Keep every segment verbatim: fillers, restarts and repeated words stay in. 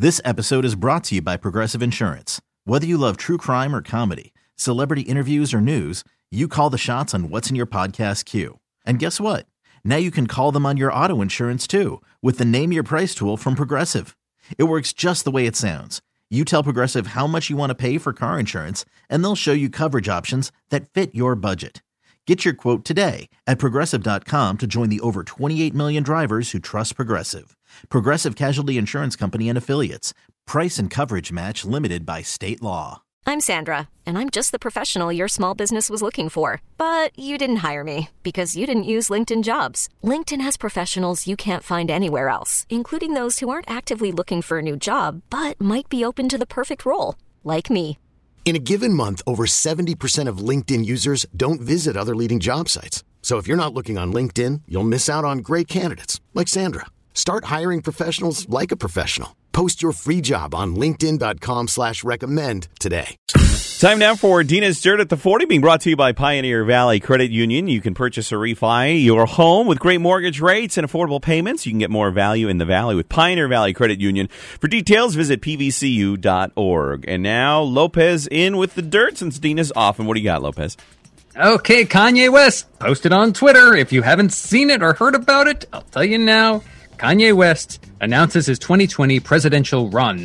This episode is brought to you by Progressive Insurance. Whether you love true crime or comedy, celebrity interviews or news, you call the shots on what's in your podcast queue. And guess what? Now you can call them on your auto insurance too with the Name Your Price tool from Progressive. It works just the way it sounds. You tell Progressive how much you want to pay for car insurance, and they'll show you coverage options that fit your budget. Get your quote today at Progressive dot com to join the over twenty-eight million drivers who trust Progressive. Progressive Casualty Insurance Company and Affiliates. Price and coverage match limited by state law. I'm Sandra, and I'm just the professional your small business was looking for. But you didn't hire me because you didn't use LinkedIn Jobs. LinkedIn has professionals you can't find anywhere else, including those who aren't actively looking for a new job, but might be open to the perfect role, like me. In a given month, over seventy percent of LinkedIn users don't visit other leading job sites. So if you're not looking on LinkedIn, you'll miss out on great candidates like Sandra. Start hiring professionals like a professional. Post your free job on linkedin dot com slash recommend today. Time now for Dina's Dirt at the forty, being brought to you by Pioneer Valley Credit Union. You can purchase or refi your home with great mortgage rates and affordable payments. You can get more value in the Valley with Pioneer Valley Credit Union. For details, visit p v c u dot org. And now, Lopez in with the dirt since Dina's off. And what do you got, Lopez? Okay, Kanye West posted on Twitter. If you haven't seen it or heard about it, I'll tell you now. Kanye West announces his twenty twenty presidential run.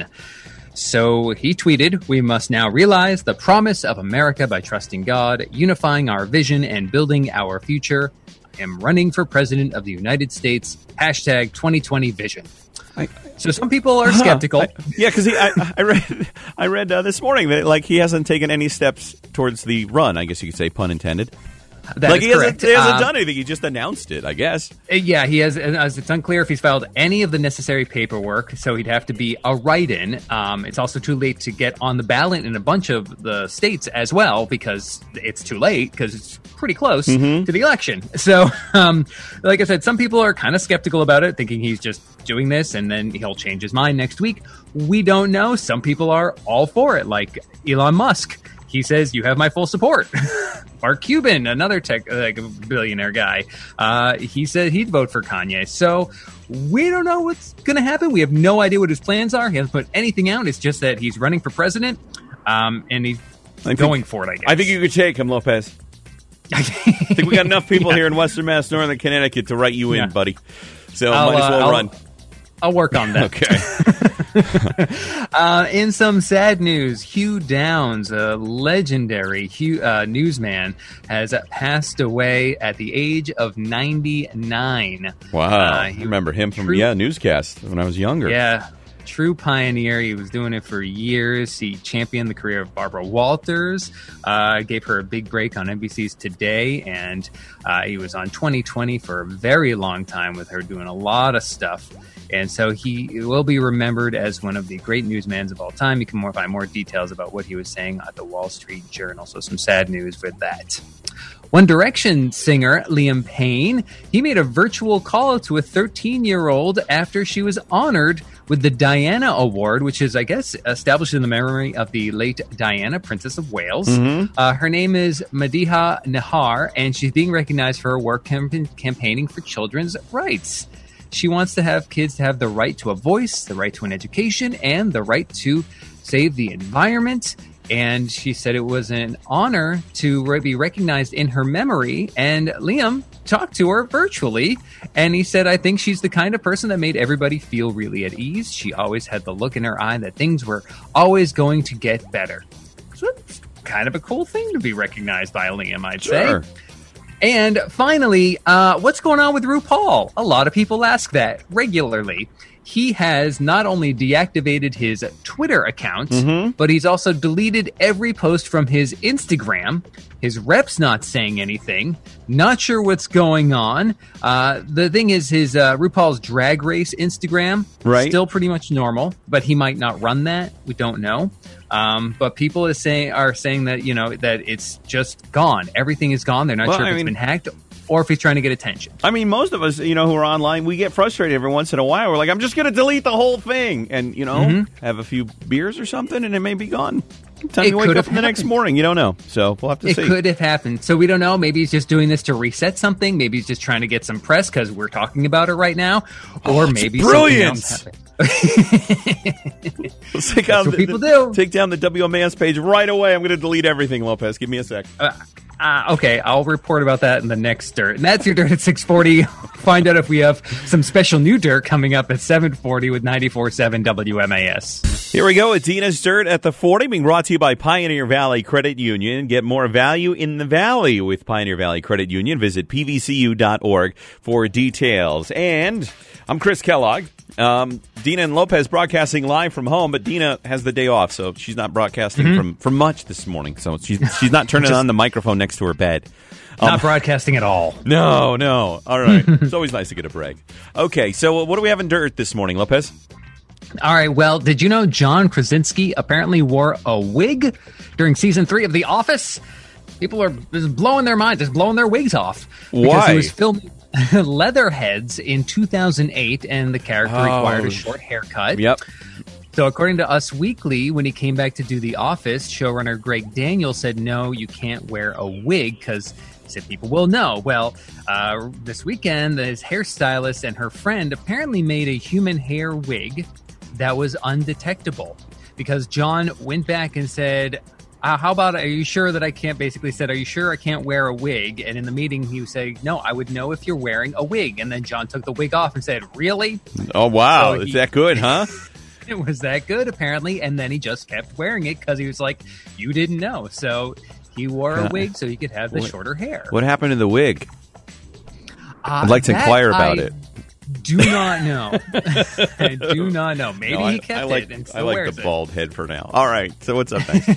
So he tweeted, "We must now realize the promise of America by trusting God, unifying our vision, and building our future. I am running for president of the United States. Hashtag twenty twenty vision." I, so some people are skeptical. Huh, I, yeah, because I, I read, I read uh, this morning that like he hasn't taken any steps towards the run. I guess you could say, pun intended. That like is he correct. hasn't, he hasn't um, done anything. He just announced it, I guess. Yeah, he has. As it's unclear if he's filed any of the necessary paperwork, so he'd have to be a write-in. Um, it's also too late to get on the ballot in a bunch of the states as well because it's too late because it's pretty close mm-hmm. to the election. So, um, like I said, some people are kind of skeptical about it, thinking he's just doing this and then he'll change his mind next week. We don't know. Some people are all for it, like Elon Musk. He says, "You have my full support." Mark Cuban, another tech like billionaire guy, uh, he said he'd vote for Kanye. So we don't know what's going to happen. We have no idea what his plans are. He hasn't put anything out. It's just that he's running for president, um, and he's I going think, for it, I guess. I think you could take him, Lopez. I think we got enough people yeah. here in Western Mass, Northern Connecticut to write you in, yeah. buddy. So I'll, might as well uh, run. I'll, I'll work on that. Okay. uh, in some sad news, Hugh Downs, a legendary Hugh, uh, newsman, has passed away at the age of ninety-nine. Wow. Uh, I remember him from, true, yeah, newscast when I was younger. Yeah. True pioneer. He was doing it for years. He championed the career of Barbara Walters, uh, gave her a big break on N B C's Today, and uh, he was on twenty twenty for a very long time with her doing a lot of stuff. And so he will be remembered as one of the great newsmen of all time. You can more, find more details about what he was saying at the Wall Street Journal. So some sad news with that. One Direction singer Liam Payne, he made a virtual call to a thirteen-year-old after she was honored with the Diana Award, which is, I guess, established in the memory of the late Diana, Princess of Wales. Mm-hmm. Uh, her name is Madiha Nahar, and she's being recognized for her work camp- campaigning for children's rights. She wants to have kids to have the right to a voice, the right to an education, and the right to save the environment. And she said it was an honor to be recognized in her memory. And Liam talked to her virtually, and he said, "I think she's the kind of person that made everybody feel really at ease. She always had the look in her eye that things were always going to get better." So it's kind of a cool thing to be recognized by Liam, I'd sure. say. And finally, uh, what's going on with RuPaul? A lot of people ask that regularly. He has not only deactivated his Twitter account, mm-hmm. but he's also deleted every post from his Instagram. His rep's not saying anything. Not sure what's going on. Uh, the thing is, his uh, RuPaul's Drag Race Instagram right. still pretty much normal, but he might not run that. We don't know. Um, but people is saying are saying that you know that it's just gone. Everything is gone. They're not well, sure if I it's mean, been hacked or if he's trying to get attention. I mean, most of us, you know, who are online, we get frustrated every once in a while. We're like, I'm just going to delete the whole thing and, you know, mm-hmm. have a few beers or something, and it may be gone. Time you wake up the next morning, you don't know. So we'll have to it see. It could have happened. So we don't know. Maybe he's just doing this to reset something. Maybe he's just trying to get some press because we're talking about it right now. Or oh, maybe brilliant. something else happened. Let's take, out what the, people the, do. take down the W M A S page right away. I'm going to delete everything, Lopez. Give me a sec. Uh, uh, okay, I'll report about that in the next dirt. And that's your dirt at six forty. Find out if we have some special new dirt coming up at seven forty with ninety-four point seven W M A S. Here we go with Dina's Dirt at the forty, being brought to you by Pioneer Valley Credit Union. Get more value in the valley with Pioneer Valley Credit Union. Visit P V C U dot org for details. And I'm Chris Kellogg. Um, Dina and Lopez broadcasting live from home, but Dina has the day off, so she's not broadcasting mm-hmm. from, from much this morning. So she's she's not turning Just, on the microphone next to her bed. Not um, broadcasting at all. No, no. All right. It's always nice to get a break. Okay, so what do we have in dirt this morning, Lopez? All right, well, did you know John Krasinski apparently wore a wig during season three of The Office? People are just blowing their minds, just blowing their wigs off. Because Why? he was filming Leatherheads in two thousand eight, and the character oh. required a short haircut. Yep. So according to Us Weekly, when he came back to do The Office, showrunner Greg Daniel said, no, you can't wear a wig because he said people will know. Well, uh, this weekend, his hairstylist and her friend apparently made a human hair wig that was undetectable because John went back and said, uh, how about, are you sure that I can't, basically said, are you sure I can't wear a wig? And in the meeting, he was saying, no, I would know if you're wearing a wig. And then John took the wig off and said, really? Oh, wow. So Is he, that good, huh? It was that good, apparently. And then he just kept wearing it because he was like, you didn't know. So he wore a wig so he could have the what, shorter hair. What happened to the wig? Uh, I'd like to inquire about I it. Do not know. I do not know. Maybe no, I, he kept I like, it and still I like wears the it. bald head for now. All right. So what's up next?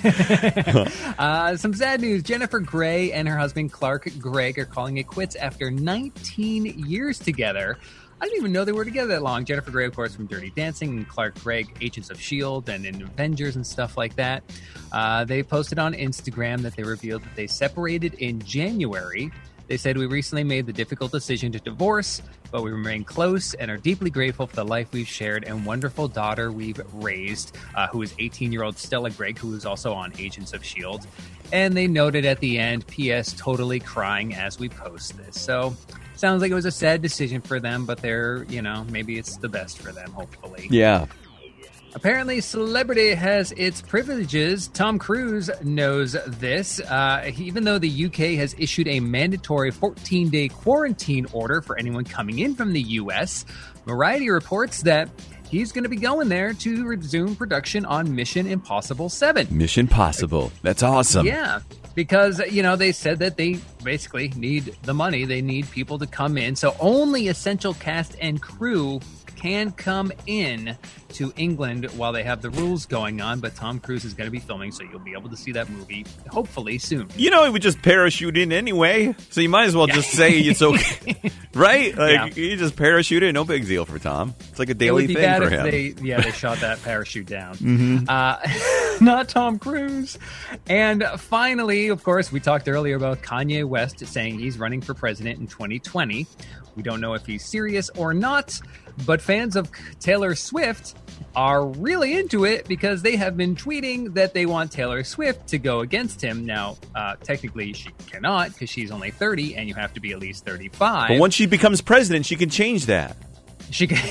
uh, some sad news. Jennifer Grey and her husband Clark Gregg are calling it quits after nineteen years together. I didn't even know they were together that long. Jennifer Grey, of course, from Dirty Dancing, and Clark Gregg, Agents of S H I E L D and in Avengers and stuff like that. Uh, they posted on Instagram that they revealed that they separated in January. They said, we recently made the difficult decision to divorce, but we remain close and are deeply grateful for the life we've shared and wonderful daughter we've raised, uh, who is eighteen-year-old Stella Gregg, who is also on Agents of S H I E L D. And they noted at the end, P S totally crying as we post this. So sounds like it was a sad decision for them, but they're, you know, maybe it's the best for them, hopefully. Yeah. Apparently, celebrity has its privileges. Tom Cruise knows this. Uh, he, even though the U K has issued a mandatory fourteen-day quarantine order for anyone coming in from the U S, Variety reports that he's going to be going there to resume production on Mission Impossible seven. Mission Possible. That's awesome. Yeah, because, you know, they said that they basically need the money. They need people to come in. So only essential cast and crew can come in to England while they have the rules going on, but Tom Cruise is going to be filming, so you'll be able to see that movie hopefully soon. You know, he would just parachute in anyway, so you might as well yeah. just say it's okay, right? Like yeah. you just parachute in, no big deal for Tom. It's like a daily it would be thing bad for if him. They, yeah, they shot that parachute down. Mm-hmm. Uh, not Tom Cruise. And finally, of course, we talked earlier about Kanye West saying he's running for president in twenty twenty. We don't know if he's serious or not, but fans of Taylor Swift are really into it because they have been tweeting that they want Taylor Swift to go against him. Now, uh, technically, she cannot because she's only thirty and you have to be at least thirty-five. But once she becomes president, she can change that. She can,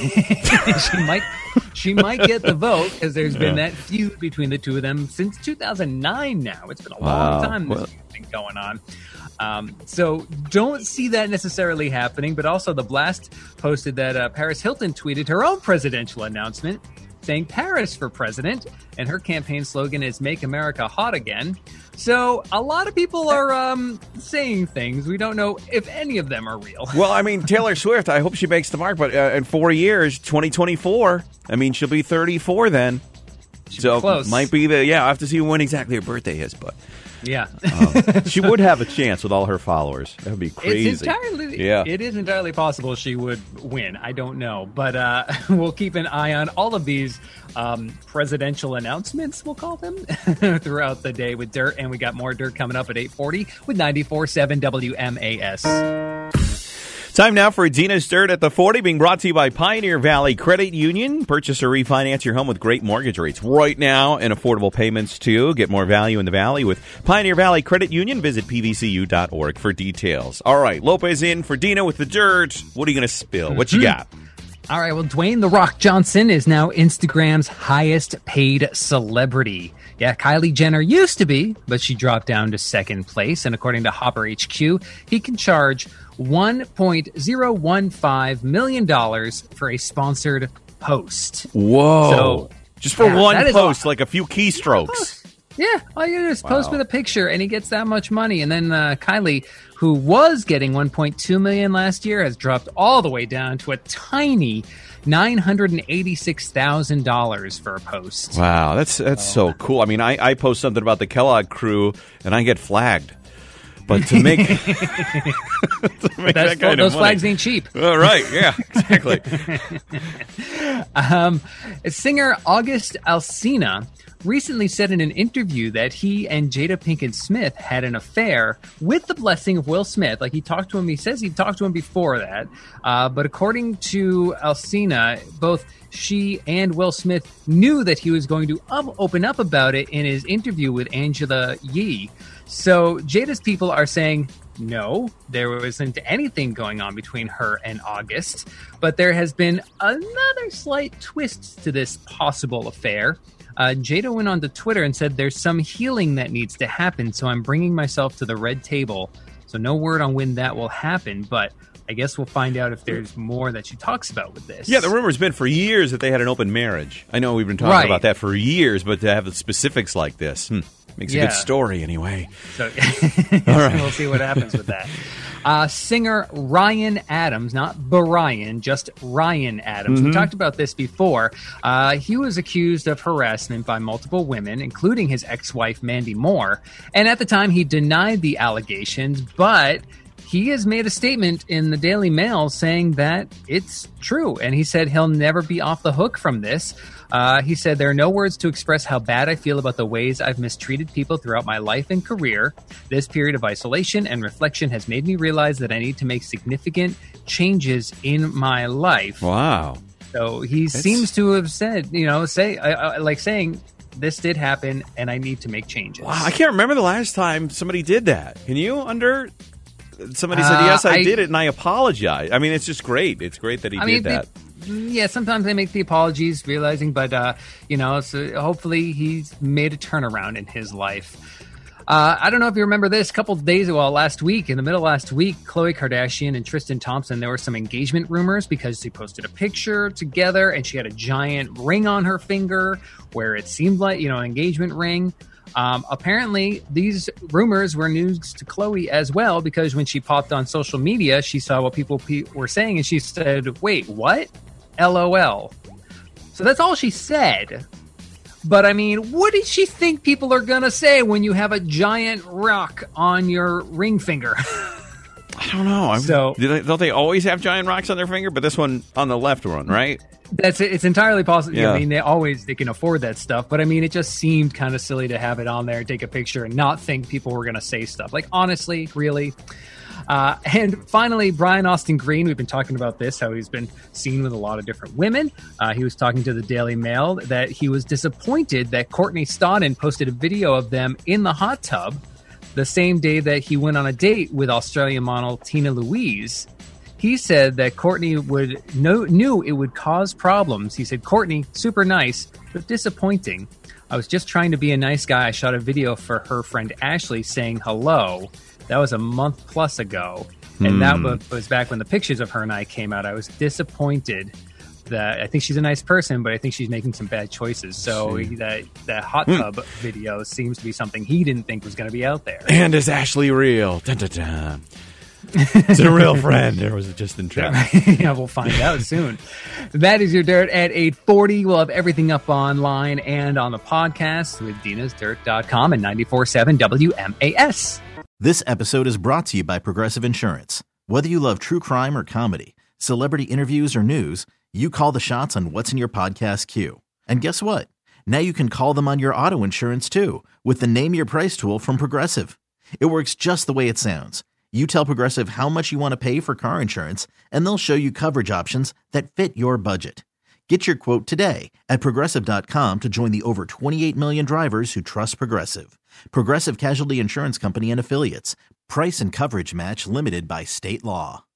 she might she might get the vote because there's been yeah. that feud between the two of them since two thousand nine now. It's been a wow. long time this well, feud's been going on. Um, so don't see that necessarily happening, but also The Blast posted that uh, Paris Hilton tweeted her own presidential announcement saying Paris for president, and her campaign slogan is Make America Hot Again. So a lot of people are um, saying things. We don't know if any of them are real. Well, I mean, Taylor Swift, I hope she makes the mark, but uh, in four years, twenty twenty-four, I mean, she'll be thirty-four then. She'll so be close. Might be the, yeah, I have to see when exactly her birthday is, but yeah. um, she would have a chance with all her followers. That would be crazy. It's entirely, yeah. It is entirely possible she would win. I don't know. But uh, we'll keep an eye on all of these um, presidential announcements, we'll call them, throughout the day with Dirt. And we got more Dirt coming up at eight forty with ninety-four point seven W M A S. Time now for Dina's Dirt at the forty, being brought to you by Pioneer Valley Credit Union. Purchase or refinance your home with great mortgage rates right now and affordable payments too. Get more value in the valley with Pioneer Valley Credit Union. Visit P V C U dot org for details. All right, Lopez in for Dina with the Dirt. What are you going to spill? What you got? All right, well, Dwayne The Rock Johnson is now Instagram's highest paid celebrity. Yeah, Kylie Jenner used to be, but she dropped down to second place. And according to Hopper H Q, he can charge one point zero one five million dollars for a sponsored post. Whoa. So, just for yeah, one post, a- like a few keystrokes. Yeah, all you do is Wow. post with a picture, and he gets that much money. And then uh, Kylie, who was getting one point two million dollars last year, has dropped all the way down to a tiny nine hundred eighty-six thousand dollars for a post. Wow, that's that's so cool. I mean, I, I post something about the Kellogg crew, and I get flagged. But to make, to make That's, that kind those of flags money. ain't cheap. All right, yeah, exactly. Um, singer August Alsina recently said in an interview that he and Jada Pinkett Smith had an affair with the blessing of Will Smith. Like, he talked to him, he says he talked to him before that. Uh, but according to Alsina, both she and Will Smith knew that he was going to up, open up about it in his interview with Angela Yee. So Jada's people are saying, no, there wasn't anything going on between her and August. But there has been another slight twist to this possible affair. Uh, Jada went on to Twitter and said, there's some healing that needs to happen, so I'm bringing myself to the red table. So no word on when that will happen, but I guess we'll find out if there's more that she talks about with this. Yeah, the rumor's been for years that they had an open marriage. I know we've been talking Right. about that for years, but to have the specifics like this hmm, makes Yeah. a good story anyway. So All right. we'll see what happens with that. Uh, singer Ryan Adams, not Brian, just Ryan Adams. Mm-hmm. We talked about this before. Uh, he was accused of harassment by multiple women, including his ex-wife, Mandy Moore. And at the time, he denied the allegations, but he has made a statement in the Daily Mail saying that it's true. And he said he'll never be off the hook from this. Uh, he said, there are no words to express how bad I feel about the ways I've mistreated people throughout my life and career. This period of isolation and reflection has made me realize that I need to make significant changes in my life. Wow. So he That's- seems to have said, you know, say uh, uh, like saying, this did happen and I need to make changes. Wow, I can't remember the last time somebody did that. Can you? Under somebody said, Uh, yes, I, I- did it, and I apologize. I mean, it's just great. It's great that he I did mean, that. they- yeah, sometimes they make the apologies, realizing, but uh, you know, so hopefully he's made a turnaround in his life. Uh, I don't know if you remember this. A couple of days, well, last week, in the middle of last week, Khloe Kardashian and Tristan Thompson, there were some engagement rumors because they posted a picture together, and she had a giant ring on her finger where it seemed like, you know, an engagement ring. Um, apparently, these rumors were news to Khloe as well, because when she popped on social media, she saw what people pe- were saying, and she said, wait, what? LOL. So that's all she said. But I mean, what did she think people are going to say when you have a giant rock on your ring finger? I don't know. I'm, So- do they, don't they always have giant rocks on their finger? But this one on the left one, right? That's it. It's entirely possible. Yeah. I mean, they always they can afford that stuff, but I mean, it just seemed kind of silly to have it on there, take a picture, and not think people were going to say stuff. Like, honestly, really. Uh, and finally, Brian Austin Green. We've been talking about this, how he's been seen with a lot of different women. Uh, he was talking to the Daily Mail that he was disappointed that Courtney Stodden posted a video of them in the hot tub the same day that he went on a date with Australian model Tina Louise. He said that Courtney would know, knew it would cause problems. He said, Courtney, super nice, but disappointing. I was just trying to be a nice guy. I shot a video for her friend Ashley saying hello. That was a month plus ago. And that wa- was back when the pictures of her and I came out. I was disappointed that I think she's a nice person, but I think she's making some bad choices. So he, that, that hot tub video seems to be something he didn't think was going to be out there. And is Ashley real? Dun, dun, dun. Is it a real friend, or was it just in trap? Yeah, we'll find out soon. That is your Dirt at eight forty. We'll have everything up online and on the podcast with dinas dirt dot com and ninety-four point seven W M A S. This episode is brought to you by Progressive Insurance. Whether you love true crime or comedy, celebrity interviews or news, you call the shots on what's in your podcast queue. And guess what? Now you can call them on your auto insurance too with the Name Your Price tool from Progressive. It works just the way it sounds. You tell Progressive how much you want to pay for car insurance, and they'll show you coverage options that fit your budget. Get your quote today at Progressive dot com to join the over twenty-eight million drivers who trust Progressive. Progressive Casualty Insurance Company and Affiliates. Price and coverage match limited by state law.